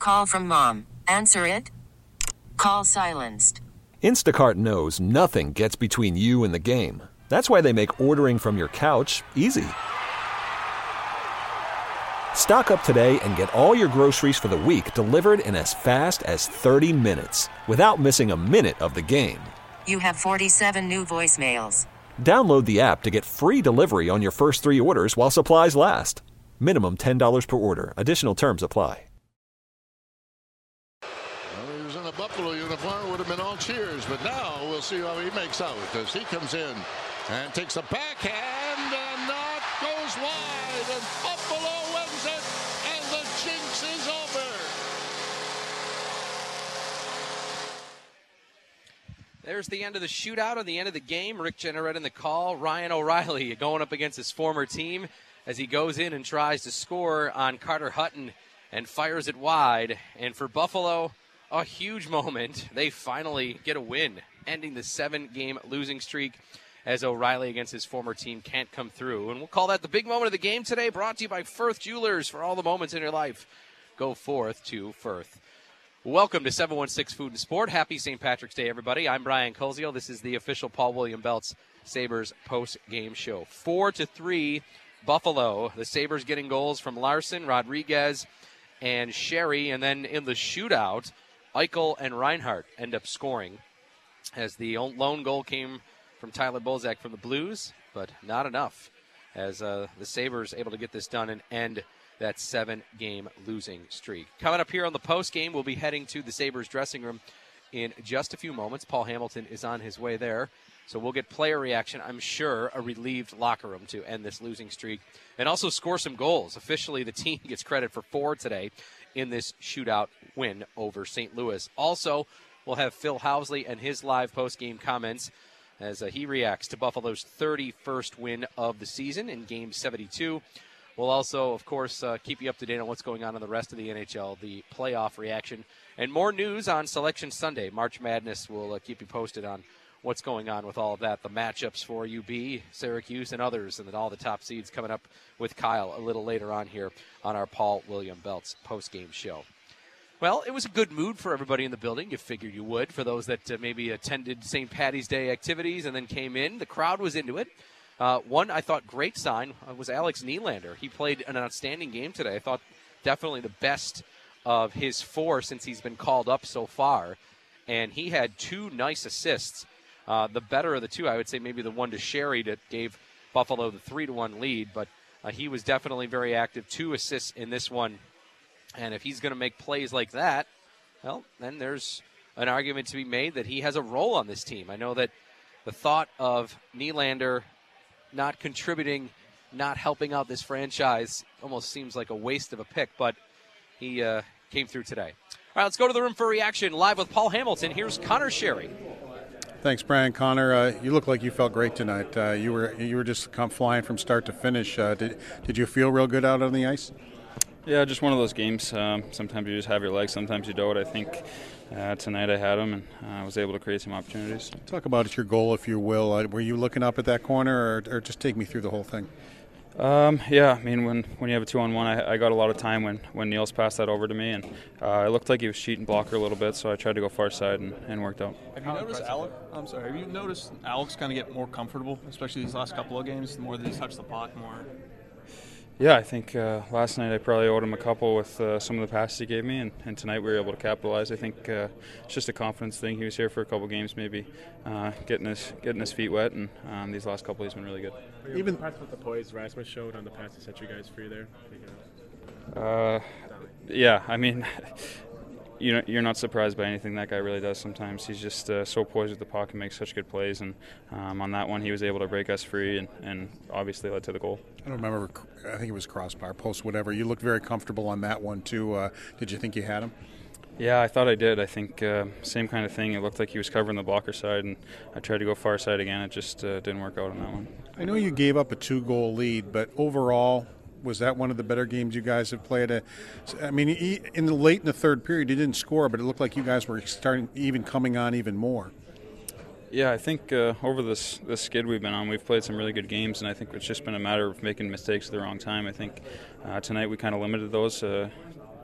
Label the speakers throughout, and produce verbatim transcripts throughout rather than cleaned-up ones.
Speaker 1: Call from mom. Answer it. Call silenced.
Speaker 2: Instacart knows nothing gets between you and the game. That's why they make ordering from your couch easy. Stock up today and get all your groceries for the week delivered in as fast as thirty minutes without missing a minute of the game.
Speaker 1: You have forty-seven new voicemails.
Speaker 2: Download the app to get free delivery on your first three orders while supplies last. Minimum ten dollars per order. Additional terms apply.
Speaker 3: Well, he was in a Buffalo uniform. It would have been all cheers. But now we'll see how he makes out as he comes in and takes a backhand and that goes wide. And Buffalo wins it. And the jinx is over.
Speaker 4: There's the end of the shootout and the end of the game. Rick Jeanneret in the call. Ryan O'Reilly going up against his former team as he goes in and tries to score on Carter Hutton and fires it wide. And for Buffalo, a huge moment. They finally get a win, ending the seven-game losing streak as O'Reilly against his former team can't come through. And we'll call that the big moment of the game today, brought to you by Firth Jewelers. For all the moments in your life, go forth to Firth. Welcome to seven one six Food and Sport. Happy Saint Patrick's Day, everybody. I'm Brian Koziel. This is the official Paul William Belts Sabres post-game show. Four to three, Buffalo. The Sabres getting goals from Larson, Rodriguez, and Sherry. And then in the shootout, Eichel and Reinhart end up scoring as the lone goal came from Tyler Bozak from the Blues, but not enough as uh, the Sabres able to get this done and end that seven-game losing streak. Coming up here on the post-game, we'll be heading to the Sabres dressing room in just a few moments. Paul Hamilton is on his way there, so we'll get player reaction. I'm sure a relieved locker room to end this losing streak and also score some goals. Officially, the team gets credit for four today in this shootout win over Saint Louis. Also, we'll have Phil Housley and his live post-game comments as uh, he reacts to Buffalo's thirty-first win of the season in Game seventy-two. We'll also, of course, uh, keep you up to date on what's going on in the rest of the N H L, the playoff reaction, and more news on Selection Sunday. March Madness will uh, keep you posted on what's going on with all of that, the matchups for U B, Syracuse, and others, and then all the top seeds coming up with Kyle a little later on here on our Paul William Belts post-game show. Well, it was a good mood for everybody in the building. You figured you would. For those that uh, maybe attended Saint Patty's Day activities and then came in, the crowd was into it. Uh, one, I thought, great sign was Alex Nylander. He played an outstanding game today. I thought definitely the best of his four since he's been called up so far. And he had two nice assists. Uh, the better of the two, I would say maybe the one to Sherry that gave Buffalo the three to one lead. But uh, he was definitely very active. Two assists in this one. And if he's going to make plays like that, well, then there's an argument to be made that he has a role on this team. I know that the thought of Nylander not contributing, not helping out this franchise almost seems like a waste of a pick, but he uh, came through today. All right, let's go to the room for reaction. Live with Paul Hamilton, here's Connor Sherry.
Speaker 5: Thanks, Brian. Connor, uh, you look like you felt great tonight. Uh, you were you were just come flying from start to finish. Uh, did did you feel real good out on the ice?
Speaker 6: Yeah, just one of those games. Um, sometimes you just have your legs, sometimes you don't. I think uh, tonight I had them, and I uh, was able to create some opportunities.
Speaker 5: Talk about your goal, if you will. Uh, were you looking up at that corner, or, or just take me through the whole thing?
Speaker 6: Um, yeah, I mean, when, when you have a two-on-one, I, I got a lot of time when, when Niels passed that over to me, and uh, it looked like he was cheating blocker a little bit, so I tried to go far side and, and worked out.
Speaker 7: Have you noticed Alex? I'm sorry. Have you noticed Alex kind of get more comfortable, especially these last couple of games? The more that he's touched the puck, more.
Speaker 6: Yeah, I think uh, last night I probably owed him a couple with uh, some of the passes he gave me, and, and tonight we were able to capitalize. I think uh, it's just a confidence thing. He was here for a couple games, maybe uh, getting his getting his feet wet, and um, these last couple he's been really good.
Speaker 8: Even impressed with the poise Rasmus showed on the passes that you guys free there.
Speaker 6: Uh, yeah, I mean, you know, you're not surprised by anything that guy really does. Sometimes he's just uh, so poised with the puck and makes such good plays. And um, on that one, he was able to break us free and, and obviously led to the goal.
Speaker 5: I don't remember. I think it was crossbar, post, whatever. You looked very comfortable on that one too. Uh, did you think you had him?
Speaker 6: Yeah, I thought I did. I think uh, same kind of thing. It looked like he was covering the blocker side, and I tried to go far side again. It just uh, didn't work out on that one.
Speaker 5: I know you gave up a two-goal lead, but overall, was that one of the better games you guys have played? I mean, in the late in the third period, you didn't score, but it looked like you guys were starting, even coming on even more.
Speaker 6: Yeah, I think uh, over this this skid we've been on, we've played some really good games, and I think it's just been a matter of making mistakes at the wrong time. I think uh, tonight we kind of limited those. Uh,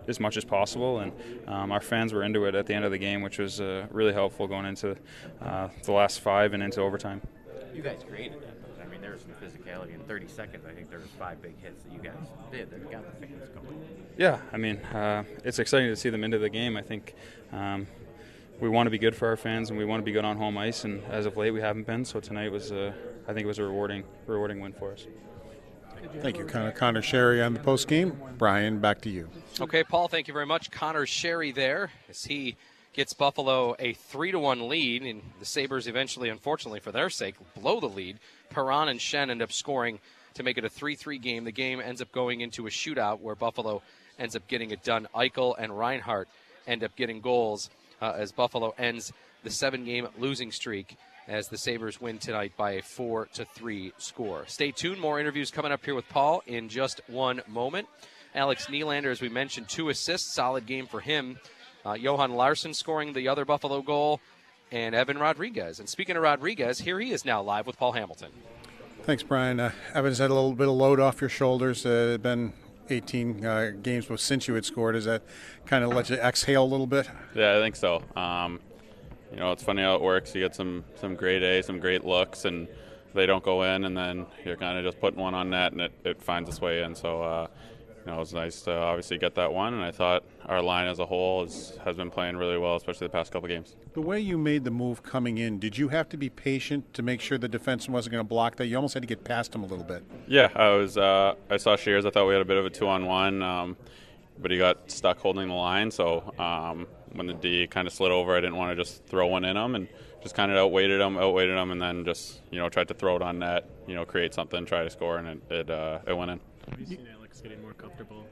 Speaker 6: as much as possible, and um, our fans were into it at the end of the game, which was uh, really helpful going into uh, the last five and into overtime.
Speaker 9: You guys created that. I mean, there was some physicality in thirty seconds. I think there was five big hits that you guys did that got the fans going.
Speaker 6: Yeah, I mean, uh, it's exciting to see them into the game. I think um, we want to be good for our fans, and we want to be good on home ice, and as of late we haven't been, so tonight was, uh, I think it was a rewarding rewarding win for us.
Speaker 5: Thank you, Connor. Connor Sherry on the post game. Brian, back to you.
Speaker 4: Okay, Paul, thank you very much. Connor Sherry there as he gets Buffalo a three to one lead, and the Sabres eventually, unfortunately for their sake, blow the lead. Perron and Schenn end up scoring to make it a three three game. The game ends up going into a shootout where Buffalo ends up getting it done. Eichel and Reinhart end up getting goals uh, as Buffalo ends the seven-game losing streak as the Sabres win tonight by a four to three score. Stay tuned. More interviews coming up here with Paul in just one moment. Alex Nylander, as we mentioned, two assists. Solid game for him. Uh, Johan Larsson scoring the other Buffalo goal, and Evan Rodriguez. And speaking of Rodriguez, here he is now live with Paul Hamilton.
Speaker 5: Thanks, Brian. Uh, Evan's had a little bit of load off your shoulders. Uh, it had been eighteen uh, games since you had scored. Does that kind of let you exhale a little bit?
Speaker 10: Yeah, I think so. Um, you know, it's funny how it works. You get some, some great A, some great looks, and they don't go in, and then you're kind of just putting one on net, and it, it finds its way in. So, uh, you know, it was nice to obviously get that one, and I thought our line as a whole is, has been playing really well, especially the past couple games.
Speaker 5: The way you made the move coming in, did you have to be patient to make sure the defenseman wasn't going to block that? You almost had to get past him a little bit.
Speaker 10: Yeah, I was. Uh, I saw Shears. I thought we had a bit of a two-on-one, um, but he got stuck holding the line. So um, when the D kind of slid over, I didn't want to just throw one in him, and just kind of outweighted him, outweighted him, and then just you know tried to throw it on net, you know, create something, try to score, and it it, uh, it went in.
Speaker 8: Have you seen Alex getting more comfortable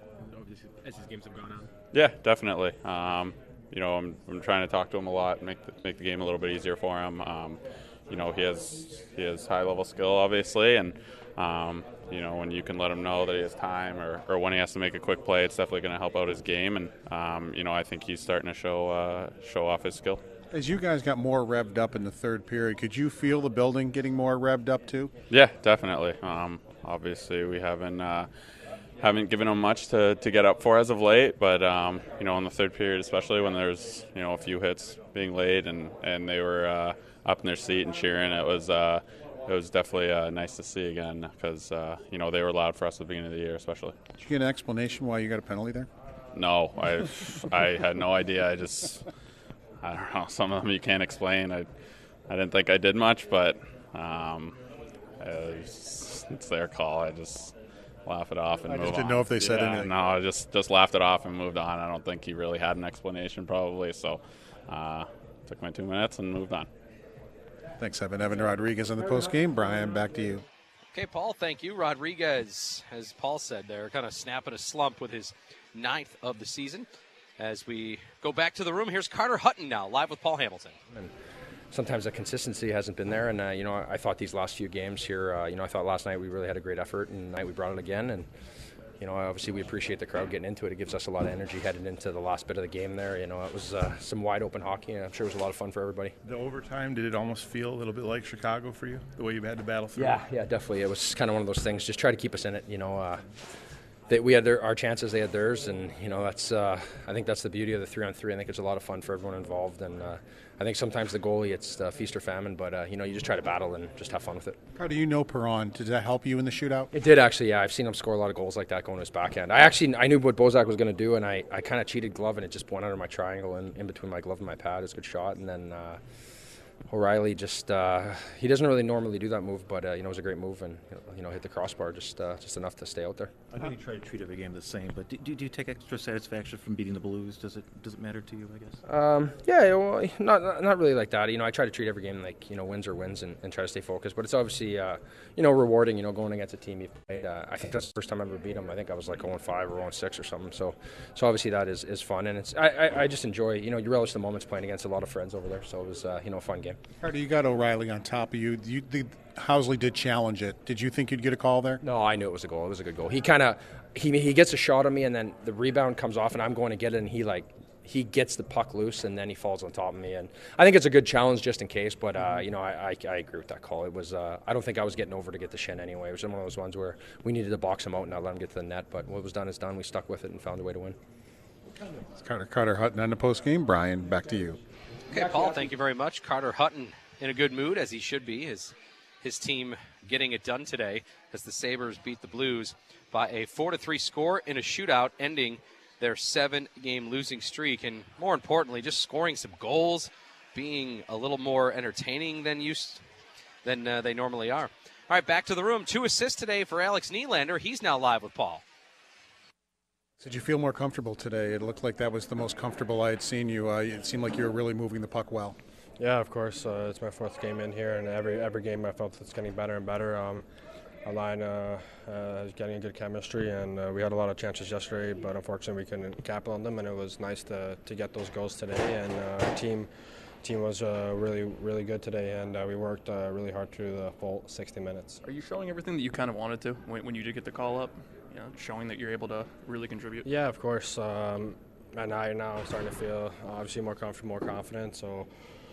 Speaker 8: as these games have gone on?
Speaker 10: Yeah, definitely. Um, you know, I'm, I'm trying to talk to him a lot, and make the, make the game a little bit easier for him. Um, you know, he has he has high level skill, obviously, and um, you know when you can let him know that he has time, or, or when he has to make a quick play, it's definitely going to help out his game. And um, you know, I think he's starting to show uh, show off his skill.
Speaker 5: As you guys got more revved up in the third period, could you feel the building getting more revved up too?
Speaker 10: Yeah, definitely. Um, obviously, we haven't. Uh, Haven't given them much to, to get up for as of late, but um, you know, in the third period, especially when there's you know a few hits being laid and, and they were uh, up in their seat and cheering, it was uh, it was definitely uh, nice to see again because uh, you know they were loud for us at the beginning of the year, especially.
Speaker 5: Did you get an explanation why you got a penalty there?
Speaker 10: No, I I had no idea. I just I don't know. Some of them you can't explain. I I didn't think I did much, but um, it was, it's their call. I just. Laugh it off and
Speaker 5: I
Speaker 10: move
Speaker 5: just didn't
Speaker 10: on.
Speaker 5: know if they said
Speaker 10: yeah,
Speaker 5: anything.
Speaker 10: No, I just just laughed it off and moved on. I don't think he really had an explanation, probably. So, uh, took my two minutes and moved on.
Speaker 5: Thanks, Evan. Evan Rodriguez on the post game. Brian, back to you.
Speaker 4: Okay, Paul, thank you. Rodriguez, as Paul said there, kind of snapping a slump with his ninth of the season. As we go back to the room, here's Carter Hutton now, live with Paul Hamilton.
Speaker 11: And sometimes the consistency hasn't been there, and uh, you know I thought these last few games here, uh, you know I thought last night we really had a great effort, and tonight we brought it again, and you know obviously we appreciate the crowd getting into it. It gives us a lot of energy heading into the last bit of the game there. You know it was uh, some wide open hockey, and I'm sure it was a lot of fun for everybody.
Speaker 12: The overtime, did it almost feel a little bit like Chicago for you, the way you've had to battle through?
Speaker 11: Yeah, yeah, definitely. It was kind of one of those things. Just try to keep us in it. You know, uh, they, we had their, our chances, they had theirs, and you know that's uh, I think that's the beauty of the three on three. I think it's a lot of fun for everyone involved, and uh, I think sometimes the goalie, it's uh, feast or famine, but uh, you know you just try to battle and just have fun with it.
Speaker 5: How do you know Perron? Did that help you in the shootout?
Speaker 11: It did actually. Yeah, I've seen him score a lot of goals like that going to his backhand. I actually I knew what Bozak was going to do, and I, I kind of cheated glove, and it just went under my triangle and in between my glove and my pad. It's a good shot, and then. Uh, O'Reilly just uh, he doesn't really normally do that move, but uh, you know it was a great move and you know hit the crossbar just uh, just enough to stay out there.
Speaker 13: I know you try to treat every game the same, but do, do, do you take extra satisfaction from beating the Blues? Does it does it matter to you? I guess.
Speaker 11: Um, yeah, well, not not really like that. You know, I try to treat every game like you know wins or wins and, and try to stay focused. But it's obviously uh, you know rewarding. You know, going against a team you've played. Uh, I think that's the first time I ever beat them. I think I was like oh and five or oh and six or something. So so obviously that is, is fun, and it's I, I, I just enjoy. You know, you relish the moments playing against a lot of friends over there. So it was uh, you know a fun game.
Speaker 5: How do you got O'Reilly on top of you? you the, Housley did challenge it. Did you think you'd get a call there?
Speaker 11: No, I knew it was a goal. It was a good goal. He kind of he he gets a shot on me, and then the rebound comes off, and I'm going to get it, and he like he gets the puck loose, and then he falls on top of me. And I think it's a good challenge just in case. But uh, you know, I, I I agree with that call. It was uh, I don't think I was getting over to get the shin anyway. It was one of those ones where we needed to box him out and not let him get to the net. But what was done is done. We stuck with it and found a way to win.
Speaker 5: It's Carter, Carter Hutton on the post game. Brian, back to you.
Speaker 4: Okay, Paul, thank you very much. Carter Hutton in a good mood, as he should be. His, his team getting it done today as the Sabres beat the Blues by a four to three score in a shootout, ending their seven-game losing streak. And more importantly, just scoring some goals, being a little more entertaining than used than uh, they normally are. All right, back to the room. Two assists today for Alex Nylander. He's now live with Paul.
Speaker 5: Did you feel more comfortable today? It looked like that was the most comfortable I had seen you. Uh, it seemed like you were really moving the puck well.
Speaker 11: Yeah, of course. Uh, it's my fourth game in here, and every every game I felt it's getting better and better. Um, our line uh, uh, is getting good chemistry, and uh, we had a lot of chances yesterday, but unfortunately we couldn't capital on them, and it was nice to, to get those goals today. And uh, our team team was uh, really, really good today, and uh, we worked uh, really hard through the full sixty minutes.
Speaker 7: Are you showing everything that you kind of wanted to when, when you did get the call up? You know, showing that you're able to really contribute?
Speaker 11: Yeah, of course. Um, and I now I'm starting to feel obviously more comfortable, more confident. So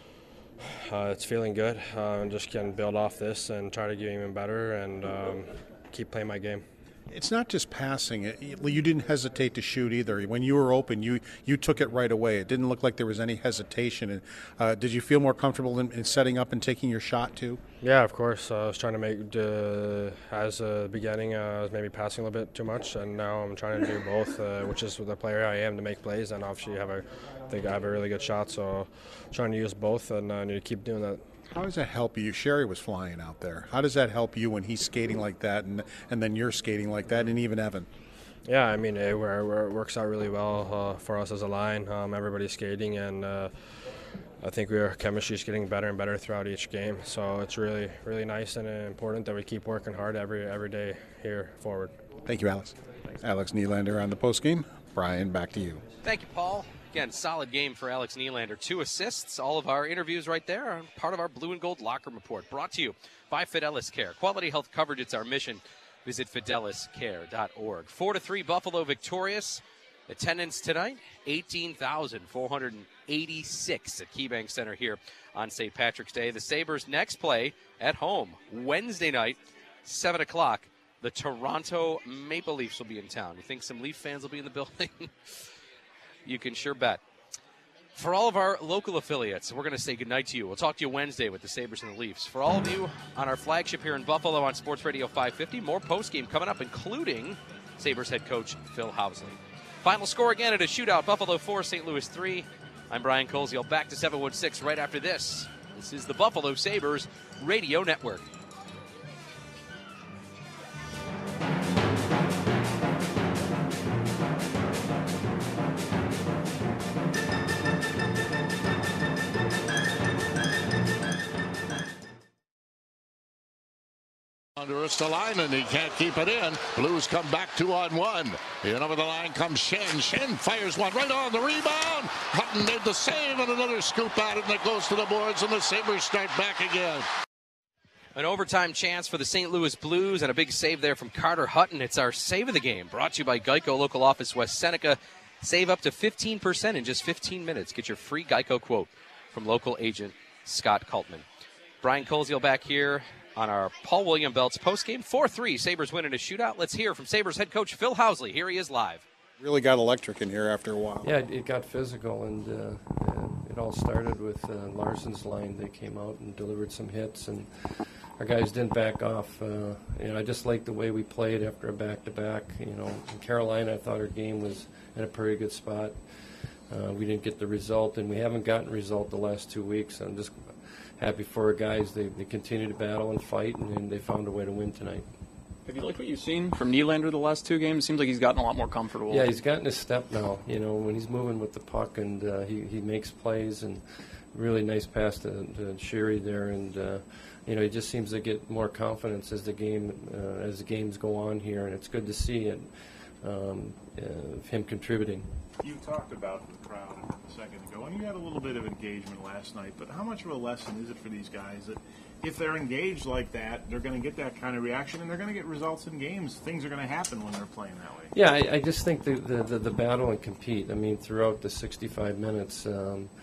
Speaker 11: uh, it's feeling good. Uh, and just can build off this and try to get even better and um, keep playing my game.
Speaker 5: It's not just passing. It, you didn't hesitate to shoot either. When you were open, you, you took it right away. It didn't look like there was any hesitation. And, uh, did you feel more comfortable in, in setting up and taking your shot too?
Speaker 11: Yeah, of course. Uh, I was trying to make, uh, as a beginning, uh, I was maybe passing a little bit too much, and now I'm trying to do both, uh, which is the player I am, to make plays, and obviously have a, I think I have a really good shot, so I'm trying to use both, and I uh, need to keep doing that.
Speaker 5: How does that help you? Sherry was flying out there. How does that help you when he's skating like that, and and then you're skating like that, and even Evan?
Speaker 11: Yeah, I mean, it, it works out really well uh, for us as a line. Um, everybody's skating, and uh, I think our chemistry is getting better and better throughout each game. So it's really, really nice and important that we keep working hard every every day here forward.
Speaker 5: Thank you, Alex. Thanks. Alex Nylander on the postgame. Brian, back to you.
Speaker 4: Thank you, Paul. Again, solid game for Alex Nylander. Two assists. All of our interviews right there are part of our Blue and Gold Locker Report. Brought to you by Fidelis Care. Quality health coverage, it's our mission. Visit fidelis care dot org. Four to three, Buffalo victorious. Attendance tonight, eighteen thousand four hundred eighty-six at KeyBank Center here on Saint Patrick's Day. The Sabres next play at home Wednesday night, seven o'clock. The Toronto Maple Leafs will be in town. You think some Leaf fans will be in the building? You can sure bet. For all of our local affiliates, we're going to say goodnight to you. We'll talk to you Wednesday with the Sabres and the Leafs. For all of you on our flagship here in Buffalo on Sports Radio five fifty, more postgame coming up, including Sabres head coach Phil Housley. Final score again at a shootout, Buffalo four, Saint Louis three. I'm Brian Koziel, back to seven one six right after this. This is the Buffalo Sabres Radio Network.
Speaker 3: Under Ristolainen, he can't keep it in. Blues come back two on one. In over the line comes Shen. Shen fires one right on the rebound. Hutton made the save and another scoop at it, and it goes to the boards, and the Sabres start back again.
Speaker 4: An overtime chance for the Saint Louis Blues and a big save there from Carter Hutton. It's our save of the game, brought to you by Geico Local Office West Seneca. Save up to fifteen percent in just fifteen minutes. Get your free Geico quote from local agent Scott Cultman. Brian Koziel back here on our Paul William Belts postgame. four three, Sabres win in a shootout. Let's hear from Sabres head coach Phil Housley. Here he is live.
Speaker 5: Really got electric in here after a while.
Speaker 14: Yeah, it got physical, and, uh, and it all started with uh, Larson's line. They came out and delivered some hits, and our guys didn't back off. Uh, you know, I just liked the way we played after a back-to-back. You know, in Carolina, I thought our game was in a pretty good spot. Uh, we didn't get the result, and we haven't gotten a result the last two weeks. I'm just happy for our guys. They, they continue to battle and fight, and, and they found a way to win tonight.
Speaker 7: Have you liked what you've seen from Nylander the last two games? It seems like he's gotten a lot more comfortable.
Speaker 14: Yeah, he's gotten his step now. You know, when he's moving with the puck, and uh, he, he makes plays, and really nice pass to, to Sherry there, and uh, you know, he just seems to get more confidence as the game uh, as the games go on here, and it's good to see it. Um, uh, him contributing.
Speaker 12: You talked about the crowd a second ago, and you had a little bit of engagement last night, but how much of a lesson is it for these guys that if they're engaged like that, they're going to get that kind of reaction, and they're going to get results in games? Things are going to happen when they're playing that way.
Speaker 14: Yeah, I, I just think the, the, the, the battle and compete. I mean, throughout the sixty-five minutes, um,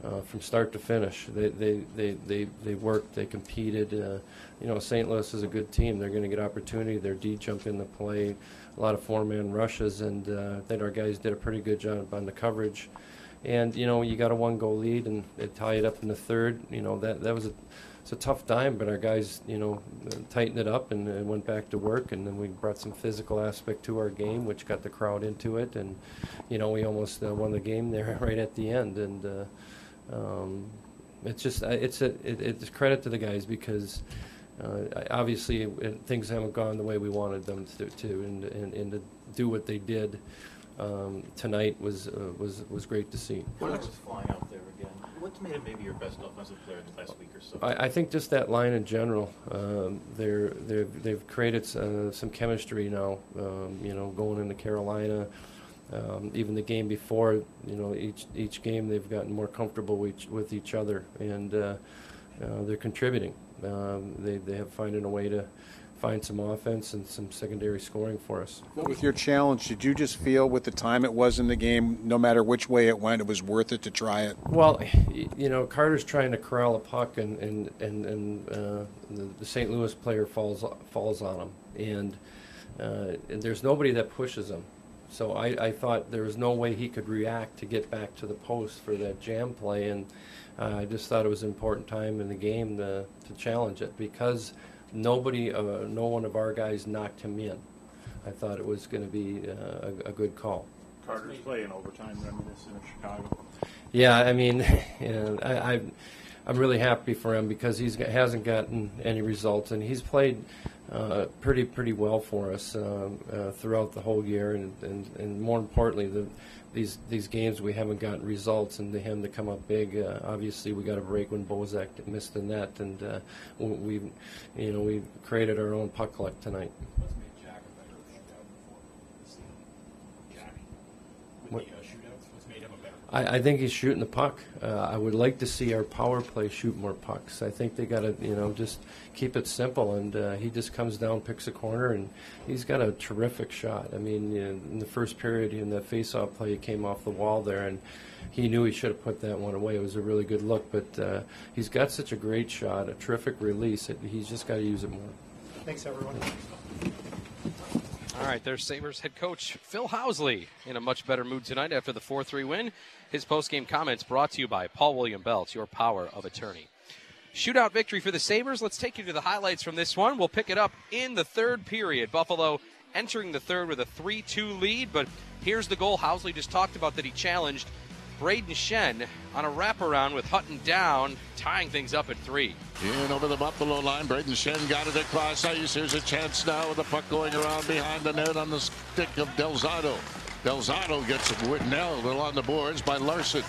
Speaker 14: uh, from start to finish. They they, they, they, they worked, they competed. Uh, you know, Saint Louis is a good team. They're going to get opportunity. Their D jump into play, a lot of four-man rushes, and uh, I think our guys did a pretty good job on the coverage. And, you know, you got a one-goal lead, and they tie it up in the third. You know, that, that was a, it's a tough time, but our guys, you know, tightened it up and, and went back to work, and then we brought some physical aspect to our game, which got the crowd into it, and, you know, we almost uh, won the game there right at the end. And uh, um, it's just, it's a, it, it's credit to the guys because uh, obviously it, things haven't gone the way we wanted them to, to and, and, and to do what they did um, tonight was uh, was was great to see.
Speaker 13: Alex was flying out there again. What's made him maybe your best offensive player in the last week or so?
Speaker 14: I, I think just that line in general. Um, they're they're they've created uh, some chemistry now. Um, you know, going into Carolina, um, even the game before. You know, each each game they've gotten more comfortable with each, with each other, and uh, uh, they're contributing. Um, they they have finding a way to find some offense and some secondary scoring for us.
Speaker 5: With your challenge, did you just feel with the time it was in the game, no matter which way it went, it was worth it to try it?
Speaker 14: Well, you know, Carter's trying to corral a puck, and and and, and uh, the, the Saint Louis player falls falls on him, and, uh, and there's nobody that pushes him. So I, I thought there was no way he could react to get back to the post for that jam play, and uh, I just thought it was an important time in the game to, to challenge it because nobody, uh, no one of our guys knocked him in. I thought it was going to be uh, a, a good call.
Speaker 12: Carter's play in overtime reminiscent of Chicago.
Speaker 14: Yeah, I mean, you know, I, I, I'm really happy for him because he hasn't gotten any results, and he's played uh, pretty pretty well for us um, uh, throughout the whole year, and, and, and more importantly, the, these these games we haven't gotten results, and to him to come up big. Uh, obviously, we got a break when Bozak missed the net, and uh, we, you know, we created our own puck luck tonight.
Speaker 15: What's made Jack a better shootout before this season? Jack, with
Speaker 14: What?
Speaker 15: the uh, shootouts, what's made him a better?
Speaker 14: I, I think he's shooting the puck. Uh, I would like to see our power play shoot more pucks. I think they got to, you know, just keep it simple. And uh, he just comes down, picks a corner, and he's got a terrific shot. I mean, you know, in the first period, in the face-off play, he came off the wall there, and he knew he should have put that one away. It was a really good look, but uh, he's got such a great shot, a terrific release. It, he's just got to use it more.
Speaker 15: Thanks, everyone.
Speaker 4: All right, there's Sabres head coach Phil Housley in a much better mood tonight after the four three win. His post-game comments brought to you by Paul William Belts, your power of attorney. Shootout victory for the Sabres. Let's take you to the highlights from this one. We'll pick it up in the third period. Buffalo entering the third with a three two lead, but here's the goal Housley just talked about that he challenged Braden Shen on a wraparound with Hutton down, tying things up at three.
Speaker 3: In over the Buffalo line, Braden Shen got it across ice. Here's a chance now with the puck going around behind the net on the stick of Delzato. Delzato gets Whitnell on the boards by Larson.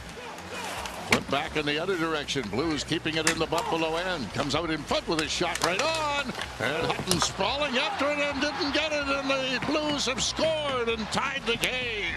Speaker 3: Flip back in the other direction. Blues keeping it in the Buffalo end. Comes out in front with a shot right on. And Hutton sprawling after it and didn't get it. And the Blues have scored and tied the game.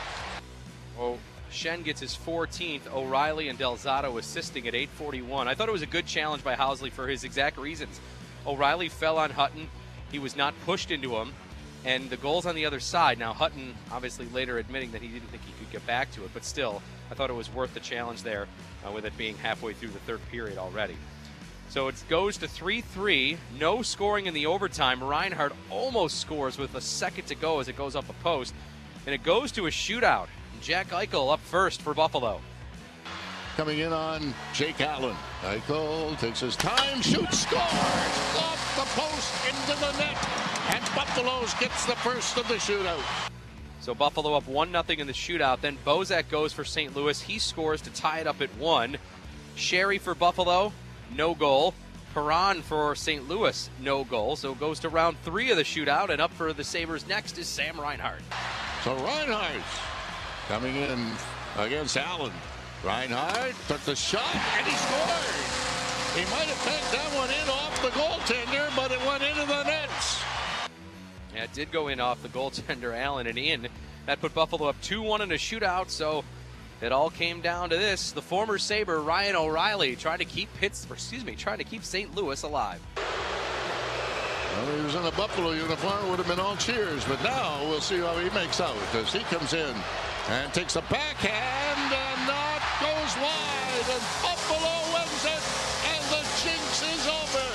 Speaker 4: Oh, Shen gets his fourteenth. O'Reilly and Delzato assisting at eight forty-one. I thought it was a good challenge by Housley for his exact reasons. O'Reilly fell on Hutton. He was not pushed into him. And the goal's on the other side. Now, Hutton obviously later admitting that he didn't think he could get back to it. But still, I thought it was worth the challenge there uh, with it being halfway through the third period already. So it goes to three three. No scoring in the overtime. Reinhart almost scores with a second to go as it goes up a post. And it goes to a shootout. Jack Eichel up first for Buffalo.
Speaker 3: Coming in on Jake Allen. Eichel takes his time, shoots, scores! Off the post, into the net. And Buffalo's gets the first of the shootout.
Speaker 4: So Buffalo up one nothing in the shootout. Then Bozak goes for Saint Louis. He scores to tie it up at one. Sherry for Buffalo, no goal. Perron for Saint Louis, no goal. So it goes to round three of the shootout. And up for the Sabres next is Sam Reinhart.
Speaker 3: So Reinhart coming in against Allen. Reinhart took the shot and he scored. He might have pegged that one in off the goaltender, but it went into the nets.
Speaker 4: Yeah, it did go in off the goaltender, Allen, and in. That put Buffalo up two one in a shootout, so it all came down to this. The former Sabre, Ryan O'Reilly, trying to keep Pitts, excuse me, trying to keep Saint Louis alive.
Speaker 3: Well, he was in a Buffalo uniform, it would have been all cheers, but now we'll see how he makes out as he comes in and takes a backhand, and that goes wide. wide, and Buffalo wins it, and the jinx is over.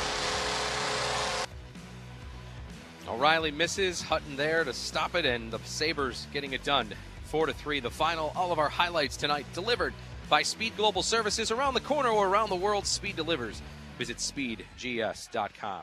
Speaker 4: O'Reilly misses, Hutton there to stop it, and the Sabres getting it done. Four to three, the final. All of our highlights tonight delivered by Speed Global Services. Around the corner or around the world, Speed delivers. Visit speed g s dot com.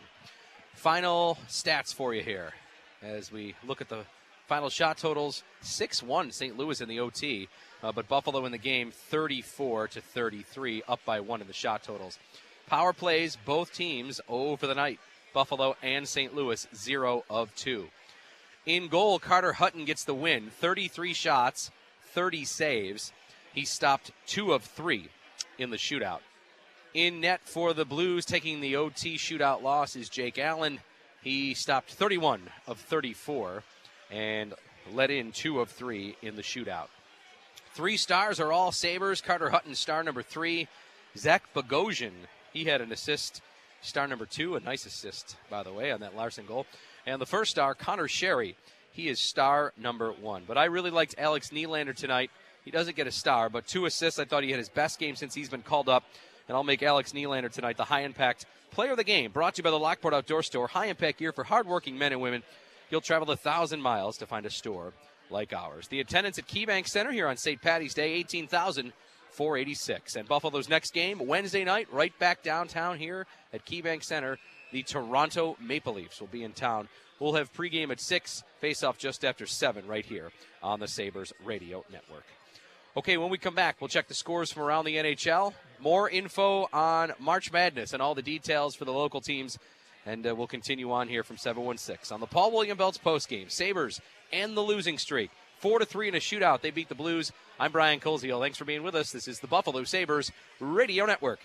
Speaker 4: Final stats for you here as we look at the final shot totals. six one Saint Louis in the O T, uh, but Buffalo in the game thirty-four to thirty-three, up by one in the shot totals. Power plays, both teams zero for the night. Buffalo and Saint Louis, zero of two. In goal, Carter Hutton gets the win. thirty-three shots, thirty saves. He stopped two of three in the shootout. In net for the Blues, taking the O T shootout loss, is Jake Allen. He stopped thirty-one of thirty-four and let in two of three in the shootout. Three stars are all Sabres. Carter Hutton, star number three. Zach Bogosian, he had an assist. Star number two, a nice assist, by the way, on that Larson goal. And the first star, Connor Sherry, he is star number one. But I really liked Alex Nylander tonight. He doesn't get a star, but two assists. I thought he had his best game since he's been called up. And I'll make Alex Nylander tonight the high-impact player of the game. Brought to you by the Lockport Outdoor Store. High-impact gear for hardworking men and women. You'll travel a thousand miles to find a store like ours. The attendance at KeyBank Center here on Saint Patty's Day, eighteen thousand four hundred eighty-six. And Buffalo's next game, Wednesday night, right back downtown here at KeyBank Center. The Toronto Maple Leafs will be in town. We'll have pregame at six, face-off just after seven right here on the Sabres Radio Network. Okay, when we come back, we'll check the scores from around the N H L. More info on March Madness and all the details for the local teams. And uh, we'll continue on here from seven one six on the Paul William Belts postgame. Sabres and the losing streak. Four to three in a shootout. They beat the Blues. I'm Brian Koziel. Thanks for being with us. This is the Buffalo Sabres Radio Network.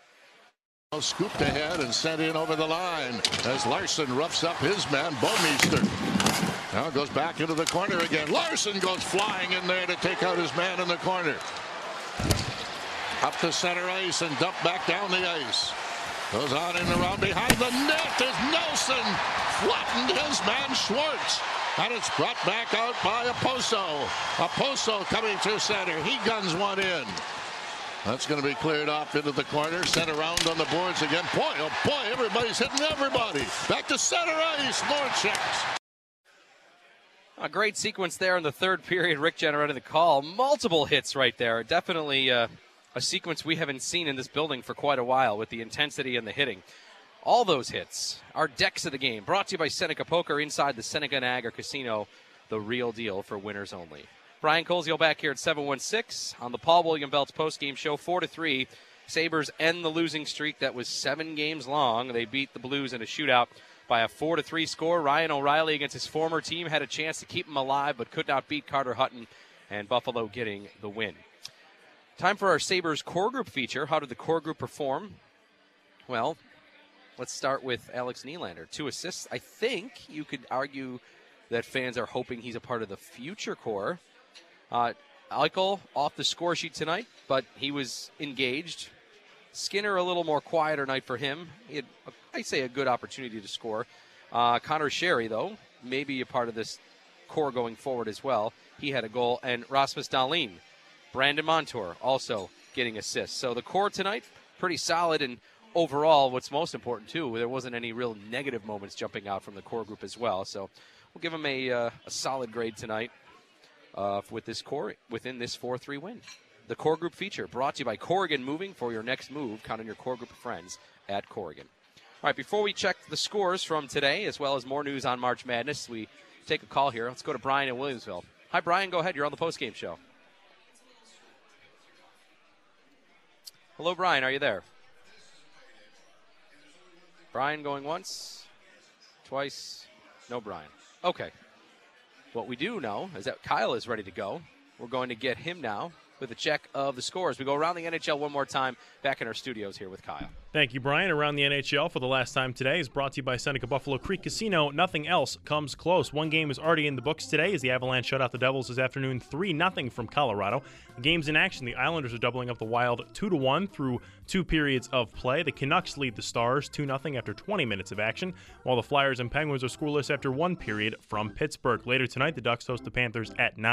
Speaker 3: Scooped ahead and sent in over the line as Larson roughs up his man, Bouwmeester. Now goes back into the corner again. Larson goes flying in there to take out his man in the corner. Up to center ice and dumped back down the ice. Goes on and around behind the net as Nelson flattened his man Schwartz. And it's brought back out by Oposo. Oposo coming through center. He guns one in. That's going to be cleared off into the corner. Sent around on the boards again. Boy, oh boy, everybody's hitting everybody. Back to center ice. More checks.
Speaker 4: A great sequence there in the third period. Rick Jenner the call. Multiple hits right there. Definitely uh, a sequence we haven't seen in this building for quite a while with the intensity and the hitting. All those hits are decks of the game. Brought to you by Seneca Poker inside the Seneca Niagara Casino. The real deal for winners only. Brian Koziel back here at seven one six on the Paul William Belts postgame show. four to three. Sabres end the losing streak that was seven games long. They beat the Blues in a shootout by a four to three score. Ryan O'Reilly against his former team had a chance to keep him alive but could not beat Carter Hutton, and Buffalo getting the win. Time for our Sabres core group feature. How did the core group perform? Well, let's start with Alex Nylander. Two assists. I think you could argue that fans are hoping he's a part of the future core. Uh, Eichel off the score sheet tonight, but he was engaged. Skinner a little more quieter night for him. He had, I'd say, a good opportunity to score. Uh, Connor Sherry, though, maybe a part of this core going forward as well. He had a goal. And Rasmus Dahlin, Brandon Montour also getting assists. So the core tonight, pretty solid. And overall, what's most important, too, there wasn't any real negative moments jumping out from the core group as well. So we'll give him a, uh, a solid grade tonight. Uh, with this core within this four three win. The core group feature brought to you by Corrigan Moving. For your next move, count on your core group of friends at Corrigan. All right, before we check the scores from today, as well as more news on March Madness, we take a call here. Let's go to Brian in Williamsville. Hi, Brian. Go ahead. You're on the postgame show. Hello, Brian. Are you there? Brian going once, twice. No, Brian. Okay. What we do know is that Kyle is ready to go. We're going to get him now with a check of the scores. We go around the N H L one more time, back in our studios here with Kyle.
Speaker 16: Thank you, Brian. Around the N H L for the last time today is brought to you by Seneca Buffalo Creek Casino. Nothing else comes close. One game is already in the books today as the Avalanche shut out the Devils this afternoon three nothing from Colorado. The game's in action. The Islanders are doubling up the Wild two to one through two periods of play. The Canucks lead the Stars two nothing after twenty minutes of action, while the Flyers and Penguins are scoreless after one period from Pittsburgh. Later tonight, the Ducks host the Panthers at nine.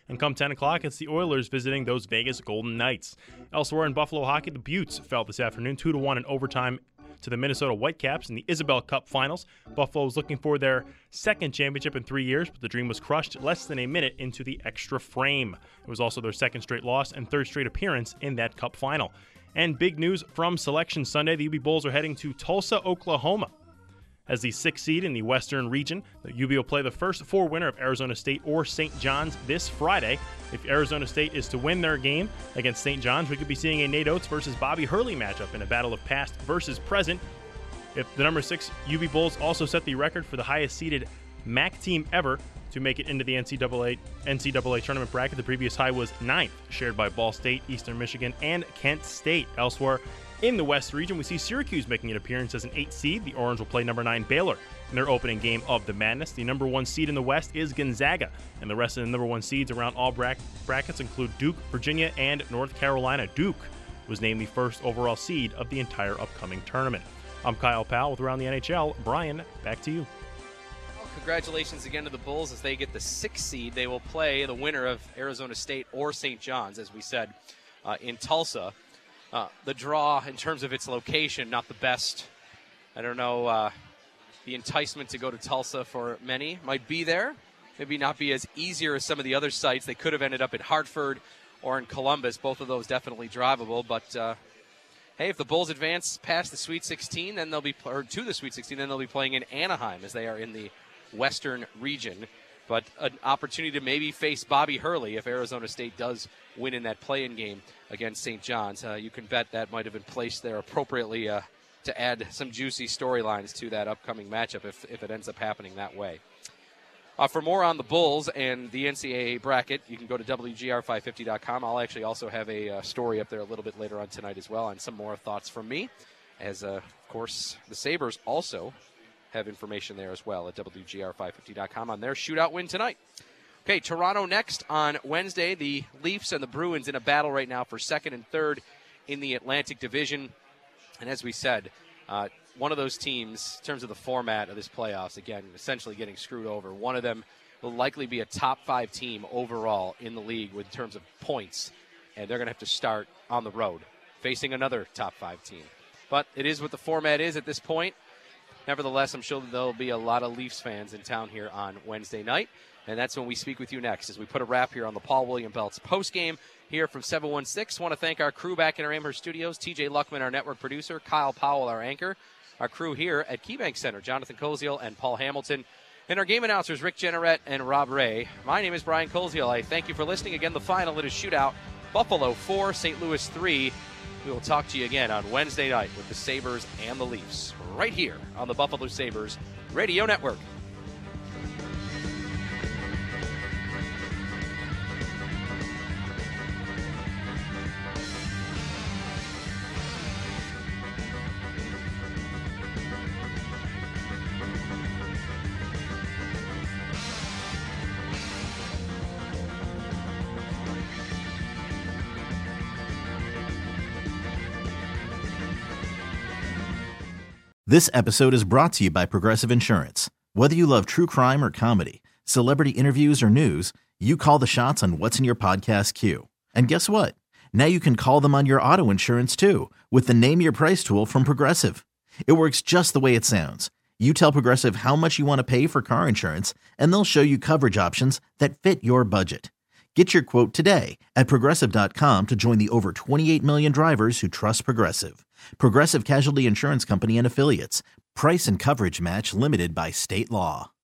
Speaker 16: And come ten o'clock, it's the Oilers visiting those Vegas Golden Knights. Elsewhere in Buffalo hockey, the Buttes fell this afternoon two to one in overtime to the Minnesota Whitecaps in the Isabel Cup Finals. Buffalo was looking for their second championship in three years, but the dream was crushed less than a minute into the extra frame. It was also their second straight loss and third straight appearance in that Cup Final. And big news from Selection Sunday, the U B Bulls are heading to Tulsa, Oklahoma. As the sixth seed in the Western region, the U B will play the first four winner of Arizona State or Saint John's this Friday. If Arizona State is to win their game against Saint John's, we could be seeing a Nate Oates versus Bobby Hurley matchup in a battle of past versus present. If the number six U B Bulls also set the record for the highest seeded M A C team ever to make it into the N C double A, N C double A tournament bracket, the previous high was ninth, shared by Ball State, Eastern Michigan, and Kent State. Elsewhere in the West region, we see Syracuse making an appearance as an eighth seed. The Orange will play number nine Baylor in their opening game of the Madness. The number one seed in the West is Gonzaga, and the rest of the number one seeds around all bra- brackets include Duke, Virginia, and North Carolina. Duke was named the first overall seed of the entire upcoming tournament. I'm Kyle Powell with Around the N H L. Brian, back to you.
Speaker 4: Well, congratulations again to the Bulls as they get the sixth seed. They will play the winner of Arizona State or Saint John's, as we said, uh, in Tulsa. Uh, the draw, in terms of its location, not the best. I don't know, uh, the enticement to go to Tulsa for many might be there. Maybe not be as easier as some of the other sites. They could have ended up in Hartford or in Columbus. Both of those definitely drivable, but uh, hey, if the Bulls advance past the Sweet sixteen, then they'll be, or to the Sweet sixteen, then they'll be playing in Anaheim as they are in the Western region. But an opportunity to maybe face Bobby Hurley if Arizona State does win in that play-in game against Saint John's. Uh, you can bet that might have been placed there appropriately uh, to add some juicy storylines to that upcoming matchup if, if it ends up happening that way. Uh, for more on the Bulls and the N C double A bracket, you can go to W G R five fifty dot com. I'll actually also have a uh, story up there a little bit later on tonight as well, and some more thoughts from me, as, uh, of course, the Sabres also have information there as well at W G R five fifty dot com on their shootout win tonight. Okay, Toronto next on Wednesday. The Leafs and the Bruins in a battle right now for second and third in the Atlantic Division. And as we said, uh, one of those teams, in terms of the format of this playoffs, again, essentially getting screwed over. One of them will likely be a top five team overall in the league in terms of points. And they're going to have to start on the road, facing another top five team. But it is what the format is at this point. Nevertheless, I'm sure there'll be a lot of Leafs fans in town here on Wednesday night, and that's when we speak with you next as we put a wrap here on the Paul William Belts postgame here from seven one six. Want to thank our crew back in our Amherst studios, T J Luckman, our network producer, Kyle Powell, our anchor, our crew here at KeyBank Center, Jonathan Koziel and Paul Hamilton, and our game announcers, Rick Jenneret and Rob Ray. My name is Brian Koziel. I thank you for listening. Again, the final, it is shootout, Buffalo four, Saint Louis three. We will talk to you again on Wednesday night with the Sabres and the Leafs, right here on the Buffalo Sabres Radio Network.
Speaker 17: This episode is brought to you by Progressive Insurance. Whether you love true crime or comedy, celebrity interviews or news, you call the shots on what's in your podcast queue. And guess what? Now you can call them on your auto insurance too with the Name Your Price tool from Progressive. It works just the way it sounds. You tell Progressive how much you want to pay for car insurance, and they'll show you coverage options that fit your budget. Get your quote today at Progressive dot com to join the over twenty-eight million drivers who trust Progressive. Progressive Casualty Insurance Company and Affiliates. Price and coverage match limited by state law.